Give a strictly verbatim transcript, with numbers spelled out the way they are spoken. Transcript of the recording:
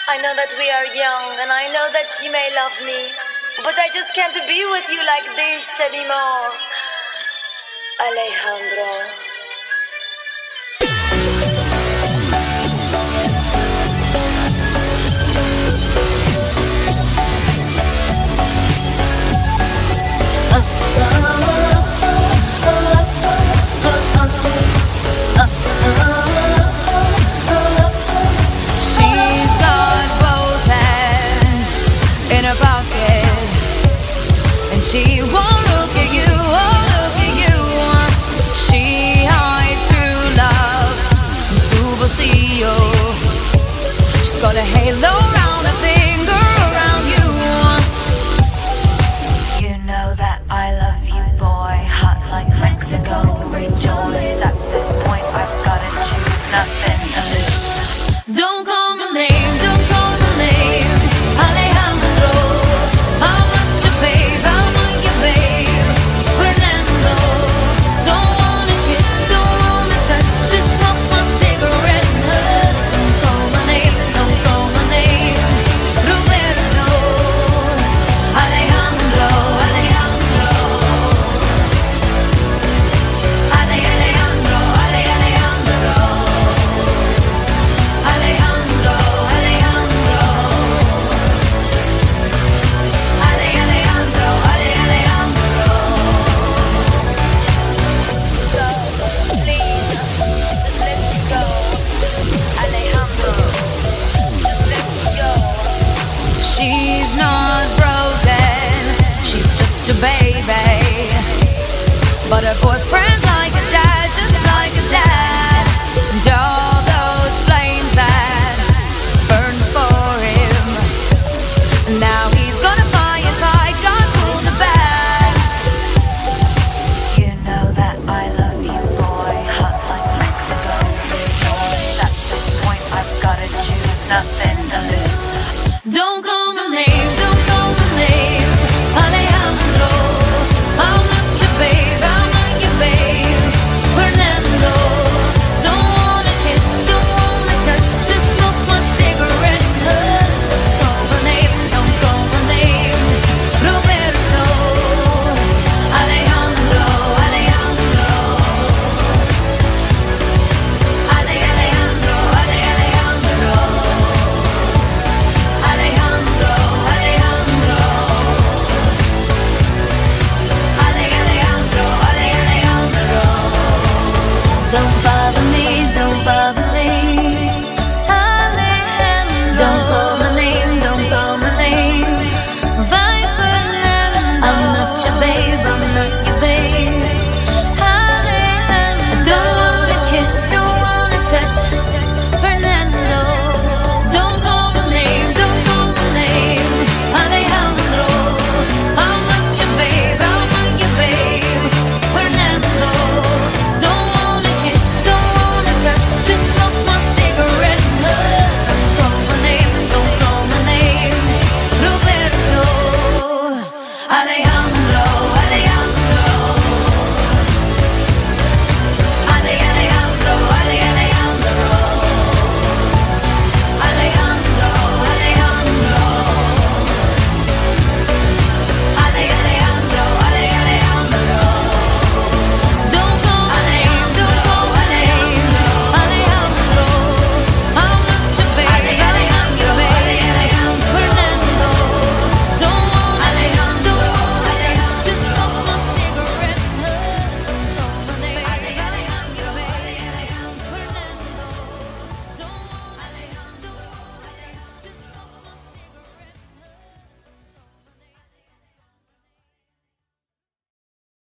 I know that we are young, and I know that you may love me, but I just can't be with you like this anymore. Alejandro. She won't look at you, oh look at you. She hides through love and superseo. She's got a halo around her finger around you. You know that I love you, boy, hot like Mexico, rejoice. At this point I've gotta choose, nothing to lose. Don't call my name, don't call my name, Alejandro. I'm not your babe, I'm not your babe, Fernando. Don't wanna kiss, don't wanna touch, just smoke my cigarette and hug. Don't call my name, don't call my name, Roberto. Alejandro, Alejandro, Ale, Alejandro, Ale, Alejandro, Alejandro, Alejandro, Ale, Alejandro, Ale, Alejandro. Stop, please, just let me go. Alejandro, just let me go. She's not broken, she's just a baby, but her boyfriend's like a dad, just like a dad. And all those flames that burned for him, now he's gonna fight, fight, God pull the bag. You know that I love you, boy, hot like Mexico, rejoice. At this point I've gotta choose, nothing